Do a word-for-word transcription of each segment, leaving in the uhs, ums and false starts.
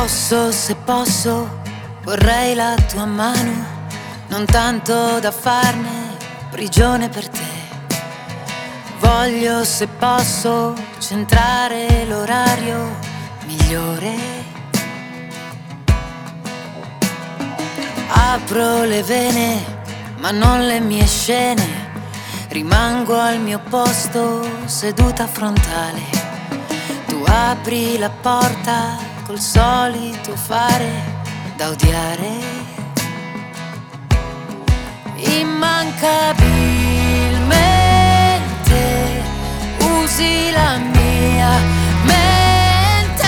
Posso, se posso, vorrei la tua mano, non tanto da farne prigione per te. Voglio, se posso, centrare l'orario migliore. Apro le vene, ma non le mie scene. Rimango al mio posto, seduta frontale. Tu apri la porta col solito fare da odiare. Immancabilmente usi la mia mente.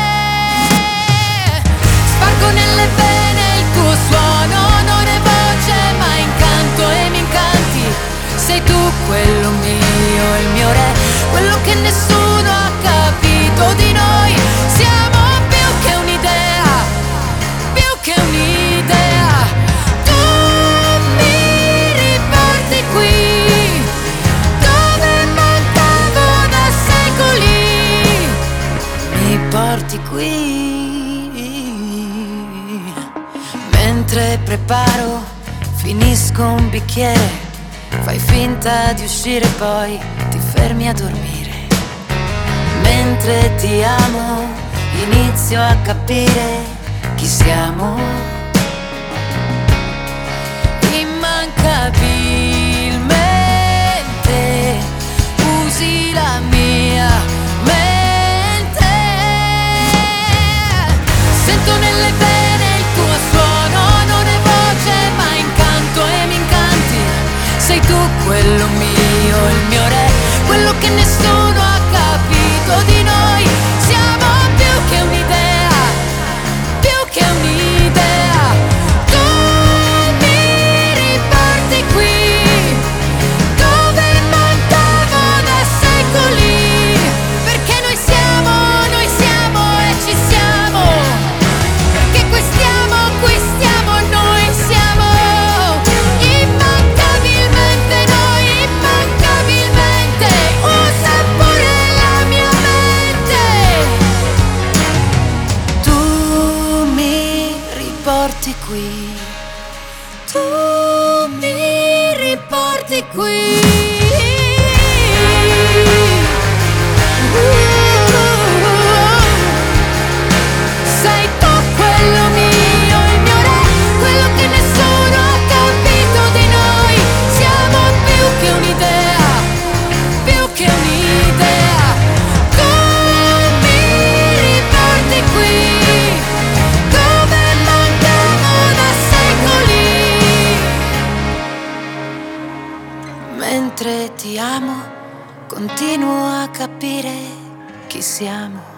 Spargo nelle vene il tuo suono, non è voce ma incanto e mi incanti. Sei tu quello mio, il mio re, quello che nessuno ha capito di noi. Siamo più che un'idea, più che un'idea. Tu mi riporti qui, dove mancavo da secoli. Mi porti qui. Mentre preparo, finisco un bicchiere. Fai finta di uscire, poi ti fermi a dormire. Mentre ti amo, inizio a capire chi siamo. Immancabilmente usi la mia mente. Sento nelle vene il tuo suono, non è voce ma incanto e mi incanti. Sei tu quello mio, il mio re, quello che nessuno ha capito di noi. Siamo più che un'idea, più che un'idea. Tu mi riporti qui, dove mancavo da secoli. Perché noi siamo, noi siamo e ci siamo. Perché qui stiamo, qui stiamo, noi siamo. Immancabilmente noi, immancabilmente. Usa pure la mia mente. Tu mi riporti qui, tu mi riporti qui. Sei tu quello mio, il mio re, quello che nessuno ha capito di noi. Siamo più che un'idea, più che un'idea. Tu mi riporti qui, dove mancavo da secoli. Mentre ti amo, continuo a capire chi siamo.